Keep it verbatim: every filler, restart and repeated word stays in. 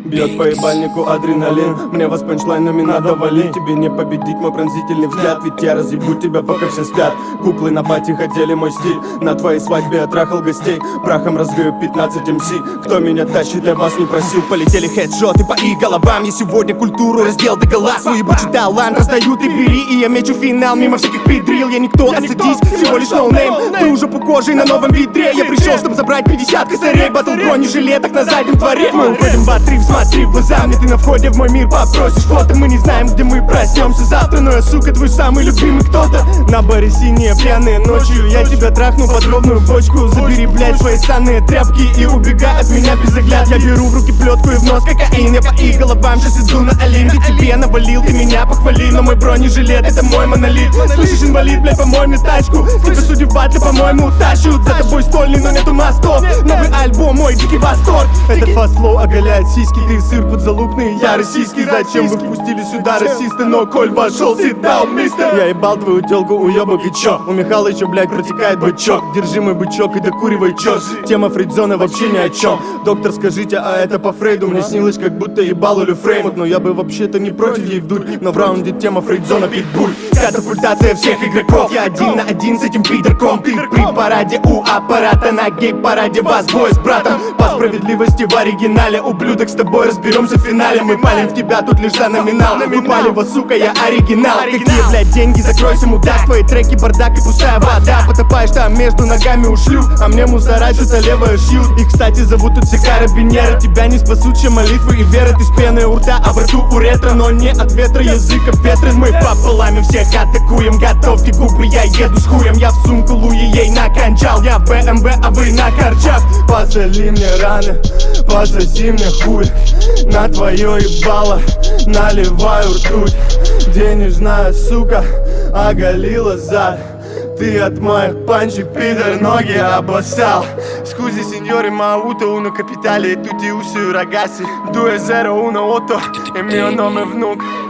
Бьет по ебальнику адреналин, мне вас панчлайнами надо валить. Тебе не победить мой пронзительный взгляд, ведь я разъебу тебя, пока все спят. Куклы на пати хотели мой стиль, на твоей свадьбе я трахал гостей. Прахом разгрою пятнадцать эм си, кто меня тащит, я вас не просил. Полетели хедшоты по их головам, я сегодня культуру раздел догола. Свой ебучий талант раздаю, ты бери, и я мечу финал мимо всяких пидрил. Я никто, отсадись, всего лишь ноунейм. Ты уже по коже на новом ведре. Я пришел, чтобы забрать пятьдесят косарей, батл в бронежилетах на заднем дворе. Мы уходим в отрыв, смотри в глаза мне, ты на входе в мой мир попросишь фото. Мы не знаем, где мы проснемся завтра, но я, сука, твой самый любимый кто-то. На баре синие пьяные ночью, я тебя трахну под ровную бочку. Забери, блядь, свои санные тряпки и убегай от меня без огляд. Я беру в руки плетку и в нос кокаин, я по их головам сейчас иду на Олимпе. Тебе навалил, ты меня похвали, но мой бронежилет это мой монолит. Слышишь, инвалид, блядь, помой мне тачку. Тебя судьи в батле, по-моему, тащут. За тобой стольный, но нету мостов. Новый альбом, мой дикий восторг. Этот фаст-флоу оголяет сиськи, ты сыр подзалупный, я российский. Зачем вы впустили сюда расисты, но коль вошел, sit down, мистер. Я ебал твою телку, уебок, и чё? У Михалыча, блядь, протекает бычок. Держи мой бычок и докуривай чё. Тема фрейдзона вообще ни о чем. Доктор, скажите, а это по Фрейду? Мне снилось, как будто ебал Олю Фреймут. Но я бы вообще-то не против ей вдуть. Но в раунде тема фрейдзона питбуль. Катапультация всех игроков. Я один на один с этим пидорком. Ты при параде у аппарата, на гей-параде вас двое с братом. По справедливости в оригинале, ублюдок, с тобой разберемся в финале. Мы палим в тебя тут лишь за номинал. Выпалево, сука, я оригинал. Какие, блядь, деньги, закройся, мудак. Твои треки, бардак и пустая вода. Потопаешь там между ногами ушлю, а мне мусора что-то левое шьют. И, кстати, зовут тут все карабинеры. Тебя не спасут, чем молитвы и вера. Ты с пеной у рта, а в рту у ретро. Но не от ветра, языка ветрен. Мы пополами всех атакуем. Готовьте губы, я еду с хуем. Я в сумку Луи ей накончал. Я в бэ эм вэ, а вы на корчах. Посоли мне раны, пососи мне хуй. На твое ебало наливаю ртуть. Денежная сука оголила зад. Ты от моих панчей, пидор, ноги обоссал. Scusi signore, ma ho avuto uno capitale e tutti usi ragazzi. Due zero uno otto e il mio nome è Vnuk.